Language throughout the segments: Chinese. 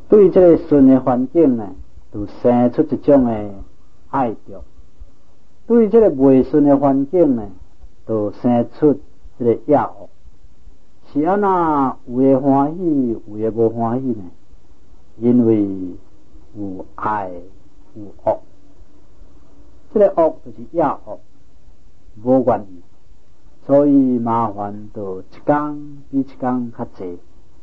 对这个顺的环境呢，就生出一种的爱着；对这个未顺的环境呢，就生出这个厌恶。是安那有的欢喜，有的无欢喜呢？因为有爱有恶，这个恶就是厌恶，无愿意，所以麻烦就一天比一天较济。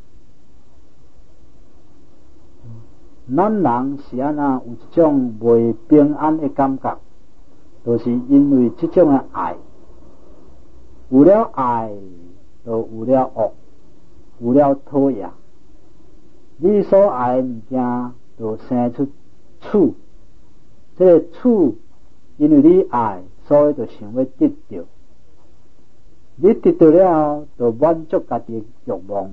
咱人是安那有一种未平安的感觉，就是因为这种的爱，有了爱就有了恶，有了讨厌。你所爱的物件就生出处，这个处因为你爱，所以就想要得到。你得到了，就满足家己的欲望。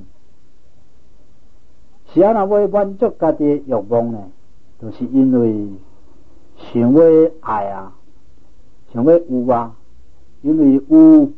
是安那要满足家己的欲望呢？就是因为想要爱啊，想要有啊，因为有，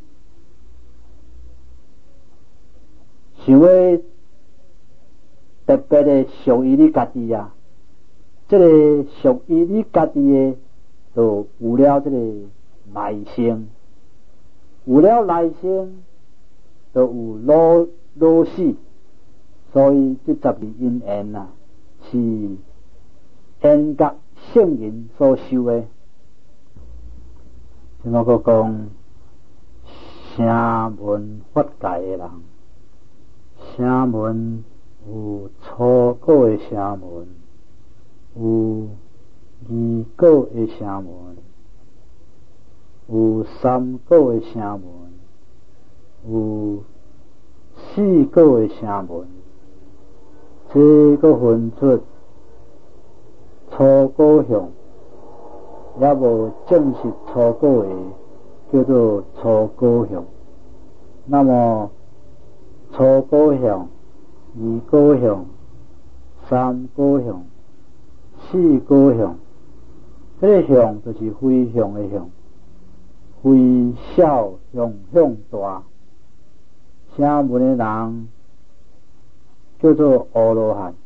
想要特别的属于你家己啊。这个属于你家己的，就有了这个来生，有了来生，就有老死。所以这12因缘啊，是缘觉圣人所修的。怎么个讲？声闻法界的人，声闻有初果的声闻，有二果的声闻，有三果的声闻，有四果的声闻。这个分出初果相，也无正式初果的，叫做初果相。那么初果相、二果相、三果相、四果相，这个相就是非相的相，非小向大。声闻的人叫做阿罗汉，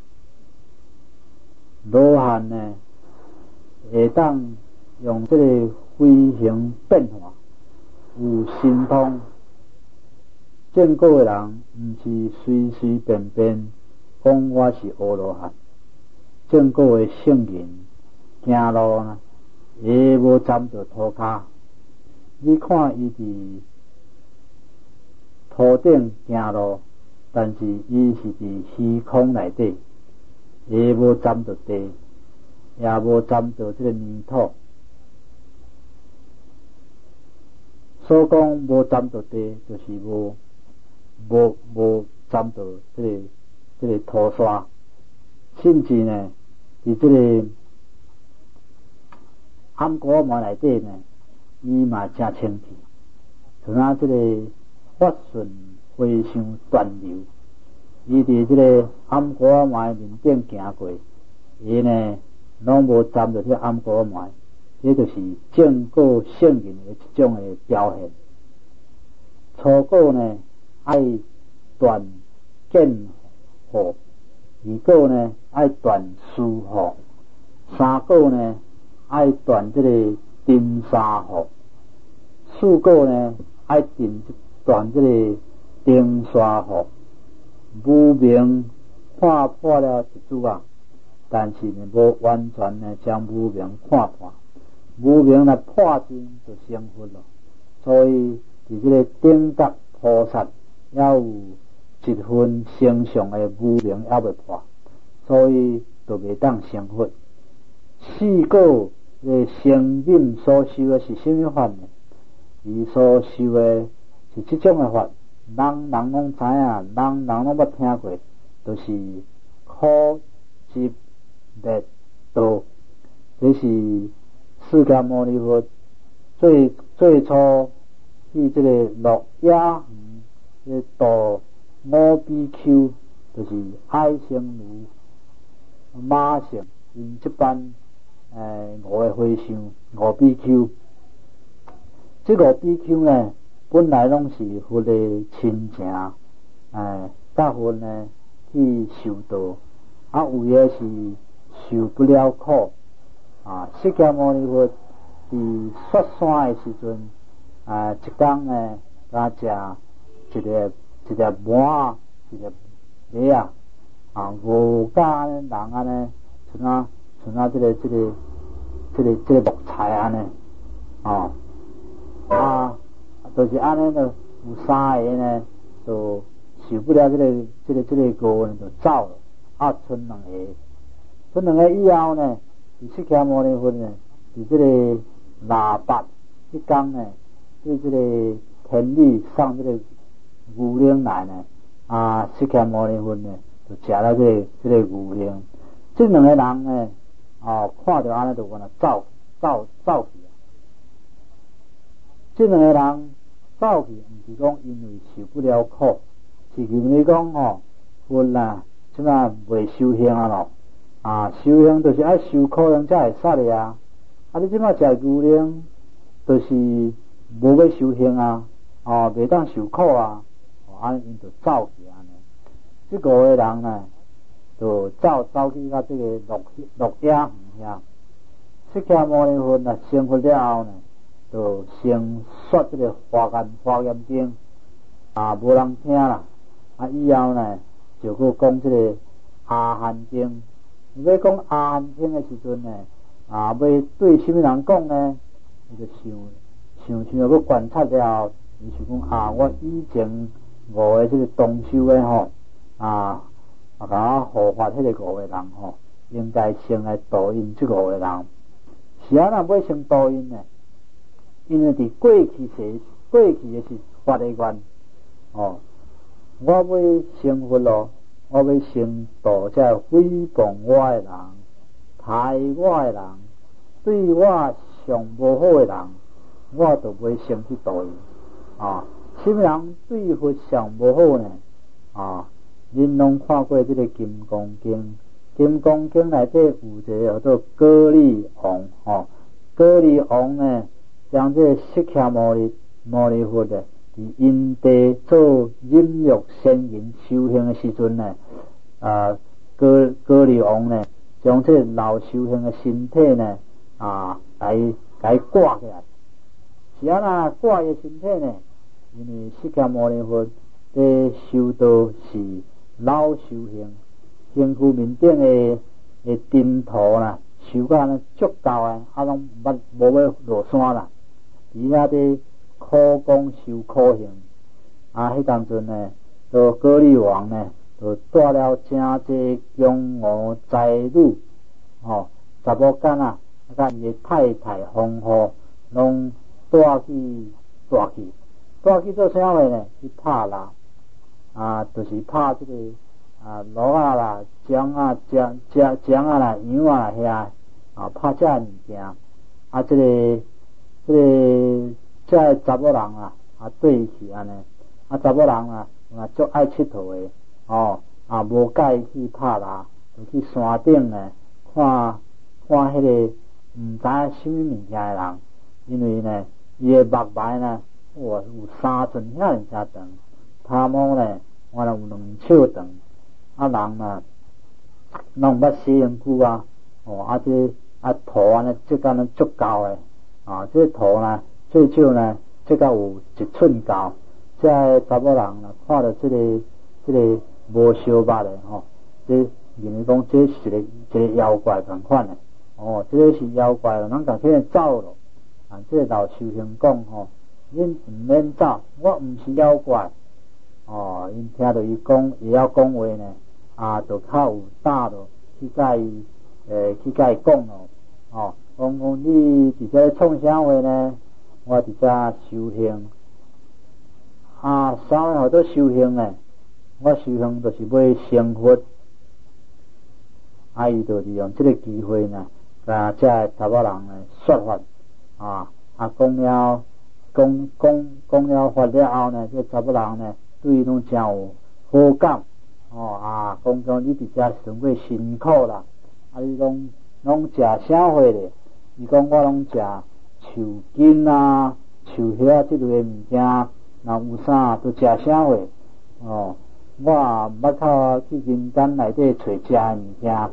罗汉呢会当用这个飞行变化，有神通。正果的人不是随随便便讲我是阿罗汉，正果的圣人行路呢，也无沾到涂骹。你看伊伫土顶行路，但是伊是伫虚空内底，也无沾到地，也无沾到这个泥土。所讲无沾到地，就是无沾到这个土沙，甚至呢，伫这个暗果毛内底呢，伊嘛真清气，像那这个法顺回向断流，伊伫这个暗果毛面顶行过，伊呢拢无沾到这个暗果毛，这就是正果圣人的一种的表现。初果呢爱断见惑，二果呢爱断思惑，三果呢爱断这个丁沙惑，四果呢爱断这个丁沙惑。无明看破了一主啊，但是呢无完全呢将无明看破，无明来破尽就成佛了。所以伫这个顶觉菩萨也有一分成上的无明也未破，所以就未当成佛。四果的声音所修的是什么法呢？伊所修的是这种的法，人人拢知影，人人拢捌听过，就是苦集灭道。这是释迦牟尼佛最初去这个鹿野园去度五比丘，就是爱生如、马性因这班五个和尚五比丘。这五比丘呢，本来拢是佛的亲情，甲佛呢去修道， 有诶是受不了苦释迦牟尼佛伫雪山诶时阵一天呢，甲食一粒麻一粒梨五甲安尼人安尼，像这个木材安尼就是安尼就有三个呢，就受不了这个高呢，就走了。剩两个以后呢，释迦牟尼佛呢，伫这个腊八迄天呢，对这个天女送这个牛奶来呢，释迦牟尼佛呢，就食了这个牛奶。这两个人呢，看到安尼就往那走去。这两个人走去，不是讲因为受不了苦，是因为讲佛即摆未修行咯。修行就是爱受苦人才会杀的你即摆食牛奶，就是无要修行袂当受苦安尼因就走去安尼。这五个人呢，就走去到这个鹿野园遐。释迦牟尼佛成佛了后呢，就先说这个华严经无人听啦。以后呢，就去讲这个阿含经。要讲阿含经的时阵呢，要对什么人讲呢？伊就想要观察了后，伊是讲我以前五个这个同修的甲我护法迄个五个人应该先来度因这五个人。是要先度因呢？因为伫过去的是发的愿我要成佛咯，我要先度这诽谤我的人、害我的人、对我上无好的人，我就袂先去度因什么人对佛上无好呢？恁拢看过这个《金刚经》，《金刚经》内底有一个叫做歌利王歌利王呢，将这释迦牟尼佛的伫因地做忍辱仙人修行的时阵呢，歌利王呢，将这老修行的身体呢，来挂起来。是挂伊身体呢？因为释迦牟尼佛在修道是老修行，身躯面顶的尘土修到足够拢无要落山啦。而遐伫苦功修苦行迄当阵呢，就歌利王呢，就带了真济强俄才女查某囡甲伊的太太皇后，拢带去做啥货呢？去拍蜡就是拍这个鹿啦、姜啦、羊啦、遐拍这物件这查某人对去安尼查某人足爱佚佗的无介意去拍蜡，就去山顶呢看迄个毋知什么物件的人，因为呢伊的目眉呢有3寸遐尔长，头毛呢有2尺长，人拢捌洗身躯这头这个足高的这头最少这个有1寸高。这查某人看到这个无烧肉的这认为讲这是一个妖怪同款的这个是妖怪了，人讲起来走咯。这个老修行讲恁唔免走，我唔是妖怪因听到伊讲会晓讲话呢就较有胆咯，去甲伊讲咯讲你伫这创啥话呢？我伫这修行啥物好做修行呢？我修行就是要成佛伊就利用这个机会呢，甲这查某人呢说法讲了法了后呢，这查某人呢对伊拢真有好感讲你伫遮上过辛苦啦，你拢食啥货咧？伊讲我拢食树根树叶这类物件，有啥都食啥货我捌靠去人间内底找食的物件。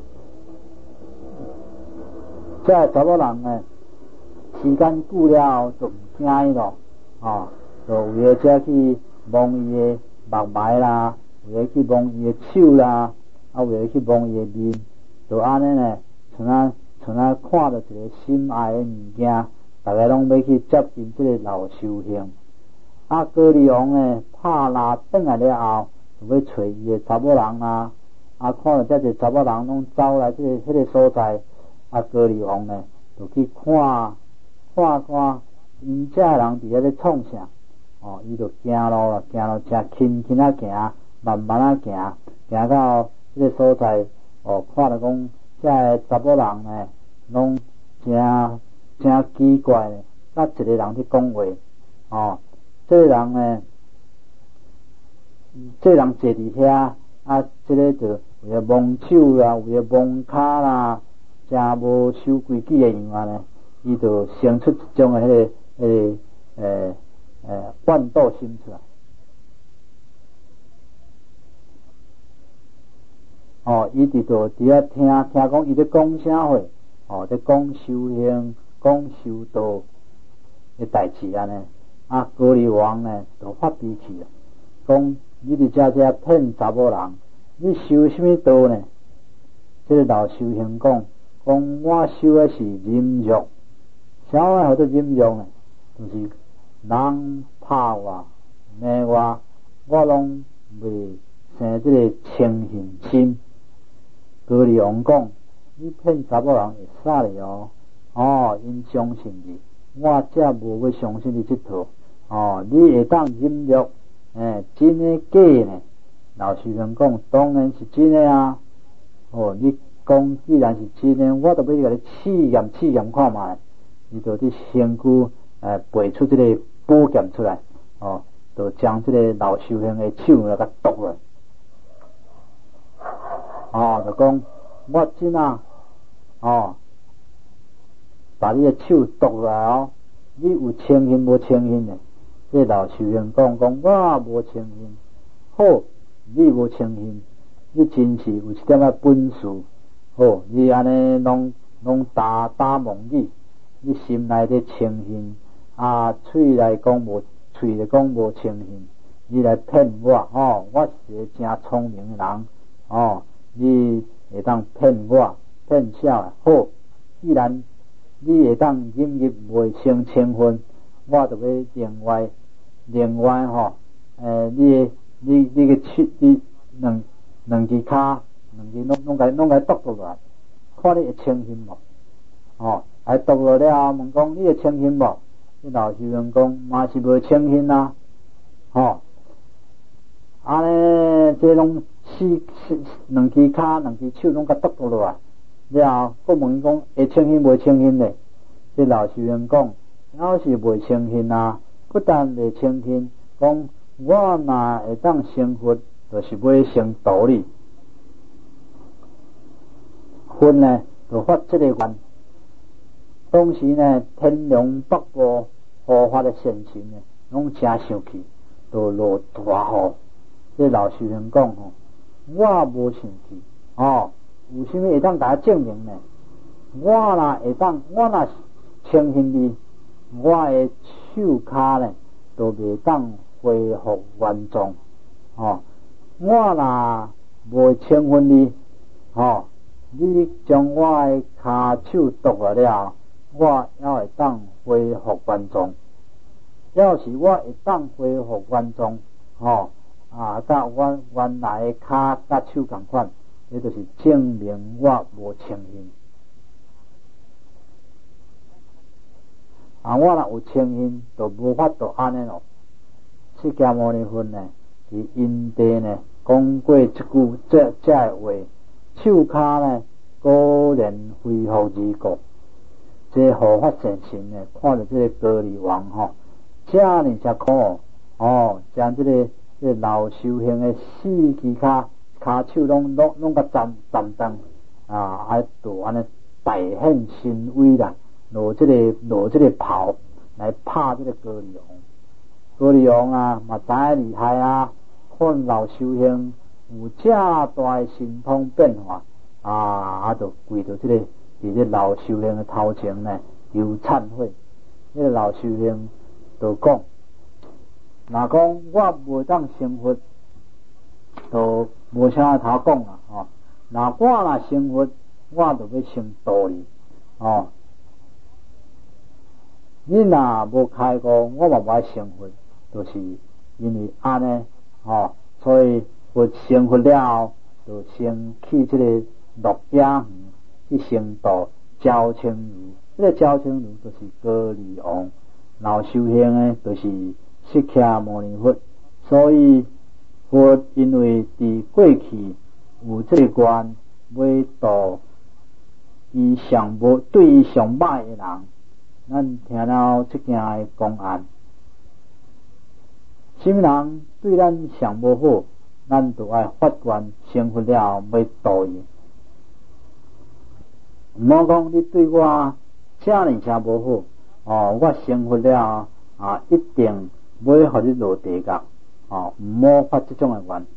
这查某人呢，时间久了就唔惊伊咯，就有诶遮去摸伊诶目眉啦，有诶去摸伊诶手啦，有诶去摸伊诶面，就安尼呢，像看到一个心爱诶物件，大家拢要去接近这个老寿星。高丽王呢，拍拉转来了后，就要找伊诶查某人啊，看到遮个查某人拢走来迄个所在，高丽王呢，就去看，因遮人伫遐咧创啥，伊就行路啦，真轻轻啊行，慢慢啊行，行到迄个所在，看到讲遮个查某人呢，拢真奇怪呢，甲一个人伫讲话，这个人呢，这个人坐伫遐，这个就有诶摸手啦，有诶摸骹啦，真无守规矩诶样啊呢，伊就生出一种诶怨妒心出来。伊就伫遐听讲伊咧讲啥货，咧讲修行、讲修道诶代志安尼。高丽王呢就发脾气了，讲你伫遮骗查某人，你修什么道呢？这个老修行讲我修的是忍辱，啥话叫做忍辱呢？就是人拍我、骂我拢未生这个嗔恨心。高丽王讲你骗查某人会使哩因相信你。我则无要相信你这套，你会当忍辱，真诶假呢？老师人讲，当然是真诶啊。你讲既然是真诶，我就要甲你试验看卖。伊就伫身躯背出这个宝剑出来，就将这个老修行诶手来甲剁落，就讲我真啊，把你的手剁落来你有诚心无诚心呢？这老修行讲我无诚心，好，你无诚心，你真是有一点仔本事，好，你安尼拢打蒙你心内的诚心，嘴来讲无诚心，你来骗我，我是一个真聪明的人，你会当骗我，骗啥？好，既然你会当忍辱未成千分，我就要另外你个手，你两只骹，拢甲剁落来，看你会诚心无？剁落了后问讲你会诚心无？你老师人讲嘛是无诚心啊，安尼这拢两只骹、两只手拢甲剁落来。了后，我问伊讲会诚心无诚心呢？这老师人讲，要是未诚心啊，不但未诚心，讲我若会当成佛，就是要成道理。佛呢，就发这个愿。当时呢，天龙八部护法的神神呢，拢真生气，就落大雨。这老师人讲我无生气，有啥物会当甲我证明呢？我若诚信你，我的手骹呢都袂当恢复原状。我若无诚信你，你将我的骹手剁落了，我也会当恢复原状。要是我会当恢复原状，甲我原来的骹甲手同款。这就是证明我无诚信。我若有诚信，就无法度安尼咯。释迦牟尼佛呢，伫因地呢讲过一句这话，手骹呢果然恢复如故。这护法神神呢，看到这个高丽王这呢才苦将这个老修行的四肢骹手拢甲斩断就安尼大显神威啦，落这个炮来拍这个高丽王。高丽王嘛知影厉害看老修行有正大的神通变化，就跪到这个伫这老修行的头前呢，有忏悔。这个老修行就讲，若讲我无当成佛，就无啥头讲啦。若我成佛，我就要成道理。你若无开悟，我嘛无爱成佛，就是因为安尼，所以佛成佛了后，就先去这个鹿野园去成道焦青如。这个焦青如就是高丽王，老修行的就是释迦牟尼佛。所以佛因为伫过去有这个愿，要度伊上无对伊上歹的人。咱听到这件的公案，什么人对咱上无好，咱就爱发愿成佛了后要度伊。毋好讲你对我这呢真无好，我成佛了一定要互你落地狱，毋好发这种的愿。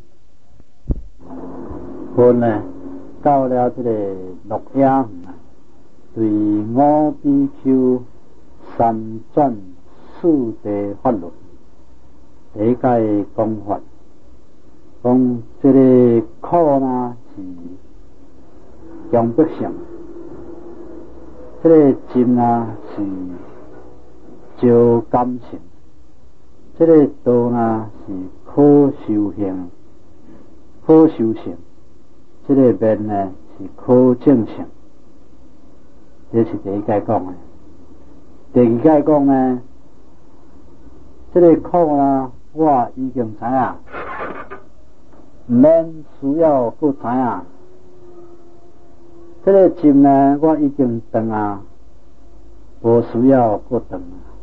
佛呢到了这个鹿野园，对五比丘三转四谛法论，第一界讲法，讲这个苦呢是强迫性，这个集呢是招感性，这个道呢是可修行、可修行，这个面呢是可证性。这是第一界讲的。第二界讲呢，这个苦呢，我已经知影，毋免需要搁知影。这个集呢，我已经断无需要搁断。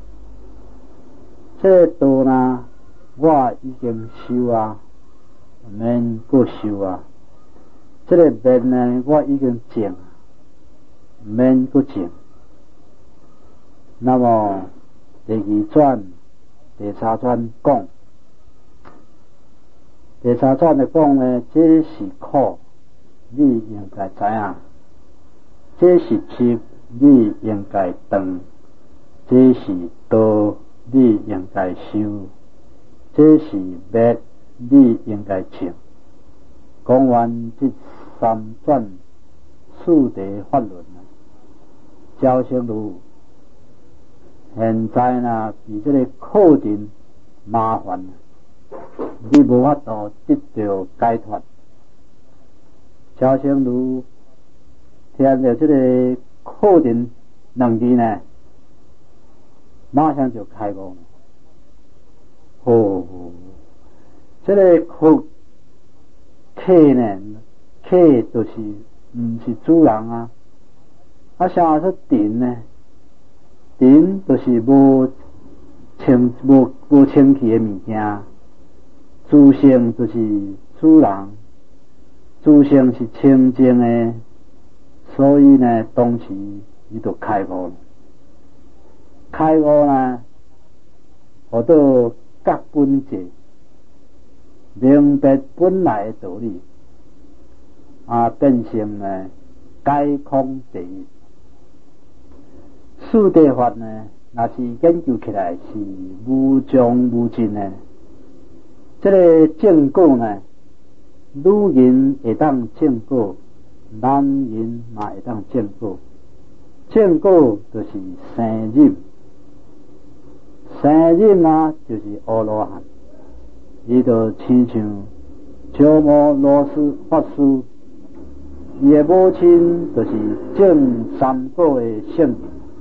这个道呢，我已经修毋免搁修。这个面呢，我已经证，毋免搁证。那么第二转、第三转讲，第三转的讲呢，这是苦，你应该知影；这是集，你应该断；这是道，你应该修；这是灭，你应该证。讲完这三转四谛法论，焦青如现在呢，伫这个课程麻烦，你无法度得到解脱。焦青如听到这个课程2字呢，马上就开悟。这个客呢，客就是毋是主人啥说顶呢？顶就是无清气的物件，主性就是主人，主性是清净的，所以呢，当时伊就开悟了。开悟呢，互到觉本质，明白本来的道理，变成呢解空第一。四谛法呢，若是研究起来是无穷无尽的。这个正果呢，女人会当正果，男人嘛会当正果。正果就是生忍，生忍就是阿罗汉。伊就亲像鸠摩罗什法师，伊的母亲就是正三果的圣人。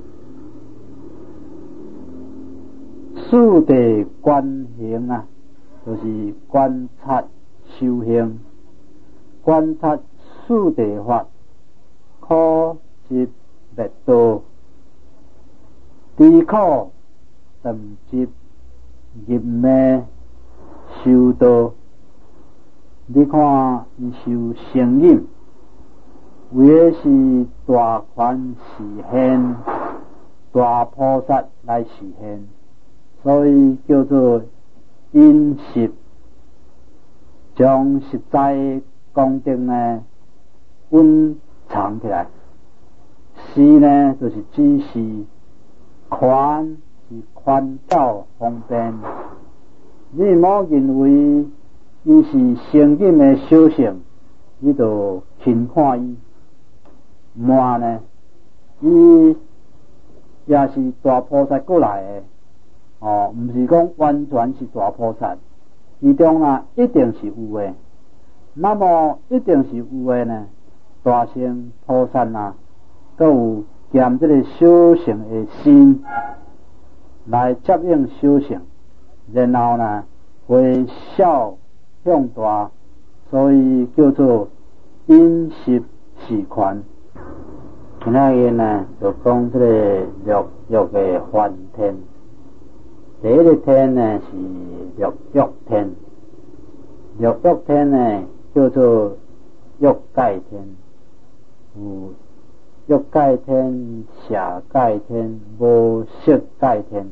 四谛观行就是观察修行，观察四谛法，苦集灭道，离苦断集入灭修道。你看伊修成忍，为的是大权示现，大菩萨来示现。所以叫做因习将实在功德呢蕴藏起来。施呢就是指示，宽是宽巧方便。你莫认为伊是圣境的修行，你就轻看伊。慢呢，伊也是大菩萨过来的，毋是讲完全是大菩萨，其中啊一定是有的。那么一定是有的呢，大乘菩萨啊，都有兼这个修行的心来接应修行，然后呢会小向大，所以叫做因习习权。今仔日呢就讲这个六欲的梵天。第一个天呢是六欲天，六欲天呢叫做欲界天，有欲界天、舍界天、无色界天，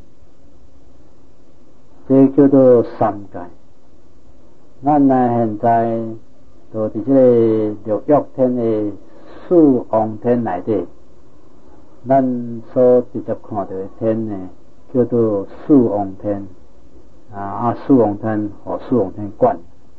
这叫做三界。咱呢现在就伫这个六欲天的四王天内底，咱所直接看到的天呢，叫做四王天四王天和四王天观。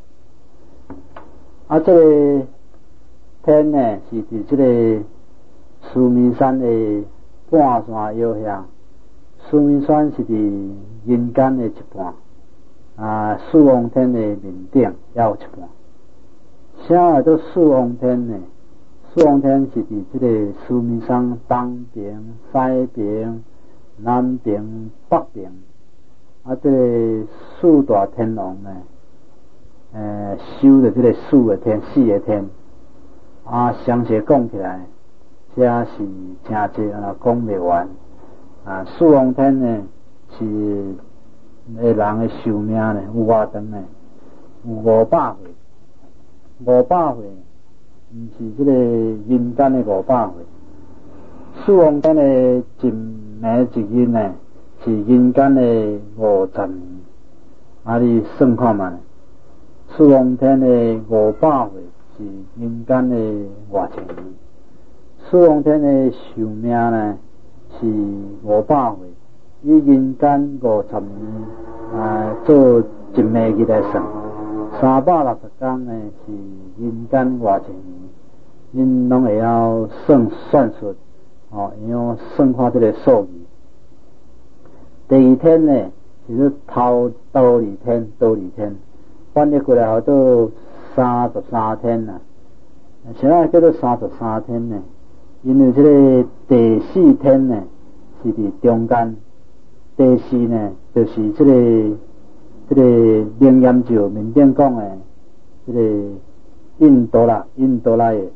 这个天呢是伫这个须弥山的半山腰下，须弥山是伫人间的一半，四王天的面顶也有一半。啥叫做四王天呢？四王天是伫这个须弥山东边、西边、南边、北边。这个四大天王呢，修的这个四个天、四个天，详细讲起来，这是真济讲未完。四王天呢是人的寿命呢有偌长呢？有500岁，500岁。毋是这个人间的500岁，四王天的一暝一日呢，是人间的50年。你算看嘛，四王天的500岁是人间的5000年。四王天的寿命呢是500岁，以人间50年做一暝日来算，360天呢是人间5000年。恁拢会晓算术，会晓算看这个数字。第二天呢，就是头倒立天，翻译过来叫做33天呐。现在叫做33天呢，因为这个第四天呢是伫中间，第四呢就是这个灵验咒面顶讲的这个。印度拉耶，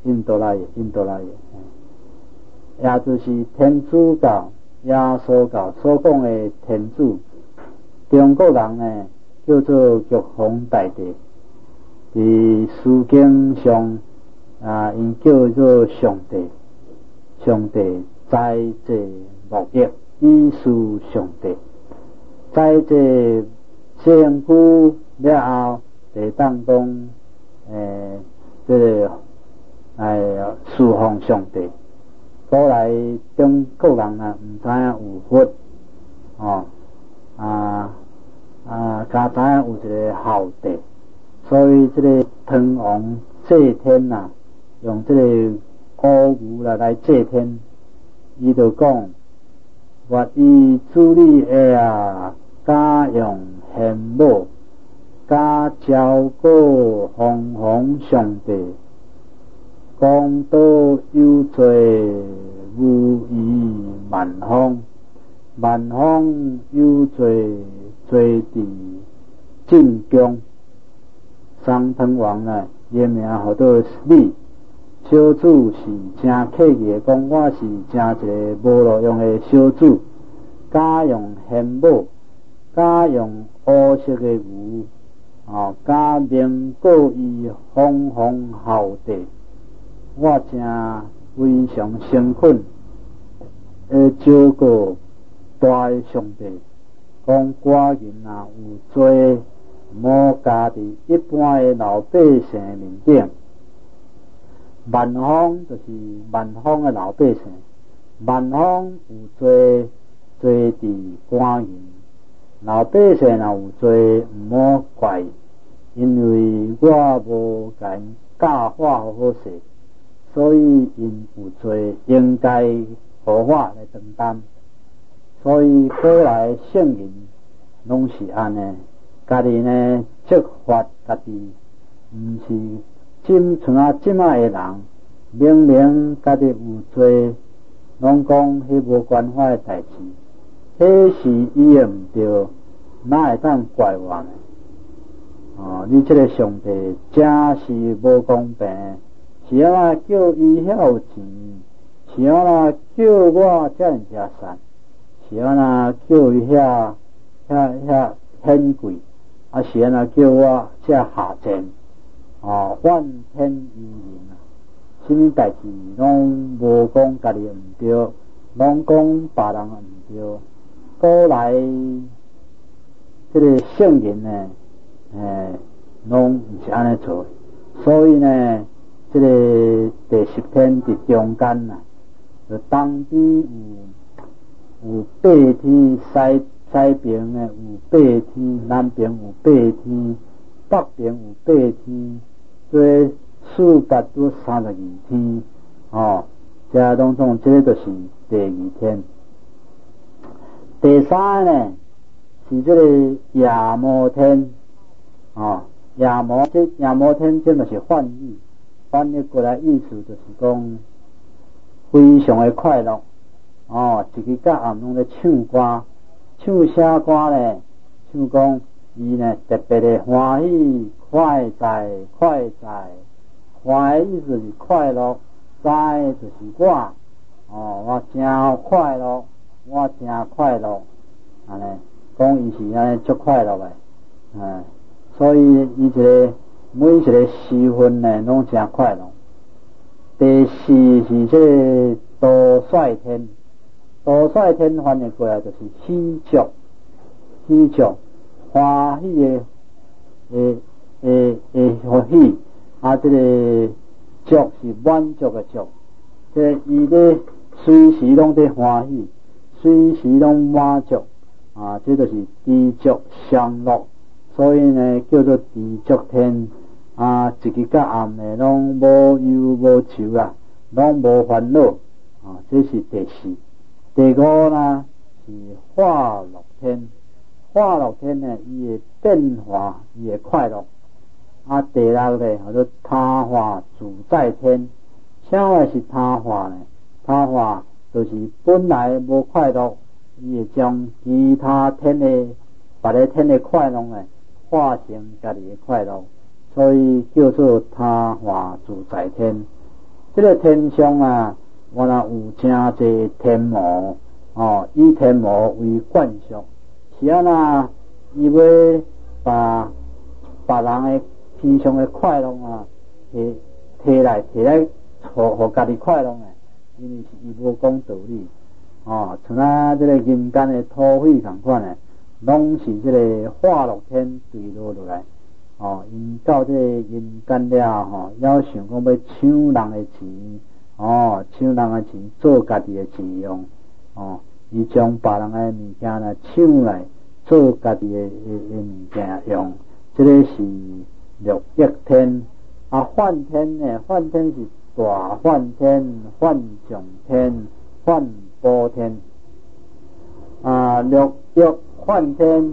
也就是天主教、耶稣教所讲的天主。中国人呢叫做玉皇大帝，伫书经上因叫做上帝，在这目的意思上帝，在这仙姑了后，就当讲。这个侍奉上帝，后来中国人毋知影有佛，加知影有一个后帝，所以这个天王祭天用这个古语来祭天，伊就讲，我以主理家用献母。家照顾皇皇上帝，功德有罪无以万方，万方有罪罪地晋江。三天王呢，原名叫做你，小主是真客气的，讲我是真一个无路用的小主，家用献母，家用乌色的牛。加名过于皇后帝，我真非常诚恳照顾大的上帝，讲寡人有罪无加伫一般的老百姓面顶。万方就是万方的老百姓，万方有做伫官员，老百姓若有做毋好怪，因为我无甲因教化好好势，所以因有做应该互我来承担。所以过来圣人拢是安尼，家己呢责罚家己，毋是像即卖的人，明明家己有做，拢讲迄无关法的代志，迄是伊的毋对，哪会当怪我呢？你这个上帝真是无公平，是啊叫伊遐有钱，是啊叫我遮尔遮善，是啊叫伊遐显贵，是啊叫我遮下贱，怨天尤人啊！什么代志拢无讲家己毋对，拢讲别人毋对。过来这个圣人呢，拢毋是安尼做，所以呢，这个第10天伫中间呐，就东边有8天，西边呢有8天，南边有8天，北边有8天，所以432天，这拢总这个就是第2天。第3个呢是这个夜摩天，夜摩天这就是翻译过来意思就是讲非常的快乐，一日到暗拢咧唱歌，唱啥歌呢？唱讲伊呢特别的欢喜，快哉，欢意思是快乐，哉就是我，我真快乐，安尼讲伊是安尼足快乐的，所以伊每一个时分呢拢真快乐。第4是这个多帅天翻译过来就是喜足，欢喜的欢喜，这个足是满足的足，这伊咧随时拢在欢喜，随时拢满足，这就是知足常乐，所以呢叫做知足天。一日到暗呢拢无忧无愁啦，拢无烦恼，这是第4。第5呢是化乐天呢，伊的变化，伊的快乐。第6呢叫做他化自在天。啥话是他化呢？他化就是本来无快乐，伊会将其他天的别个天的快乐呢化成家己的快乐，所以叫做他化自在天。这个天上原来有真侪天魔，以天魔为惯属，是伊要把别人的天上的快乐摕来互家己快乐因为是伊无讲道理，像这个人间的土匪同款拢是这个化乐天坠落来。因到这人间了要想讲要抢人的钱，抢人的钱做家己的钱用，伊将别人的物件呢抢来做家己的物件用，这个是六欲天。梵天呢？梵天是大梵天、梵众天、梵波天。六欲梵天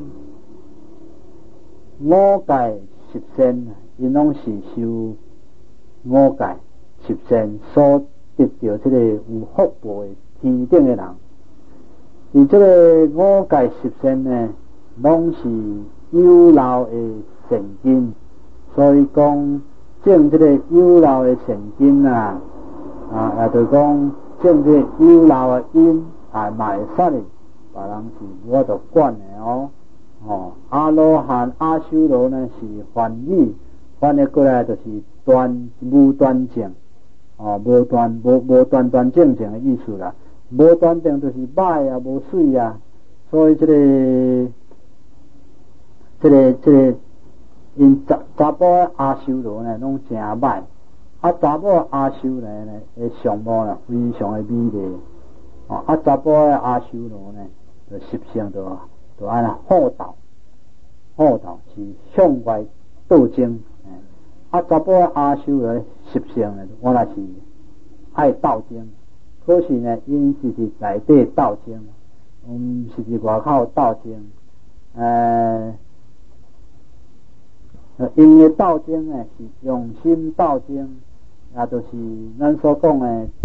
5界10善，因拢是受5界10善所得到这个有福报的天顶的人。而这个5界10善呢，拢是有漏的善根，所以讲种这个有漏的善根也就是讲种这个有漏的因，嘛会使的，别人是无法度管的阿罗汉、阿修罗呢是翻译过来就是无端正，无端正的意思啦。无端正就是歹无水所以这个因查甫的阿修罗呢，拢诚歹，查某阿修罗呢，的相貌呢，非常的美丽。查甫的阿修罗呢，就习性就安那好斗是向外斗争。查甫的阿修罗习性呢，我那是爱斗争。可是呢，因是内底斗争，毋是外口斗争。因的斗争呢，是用心斗争，也就是咱所讲的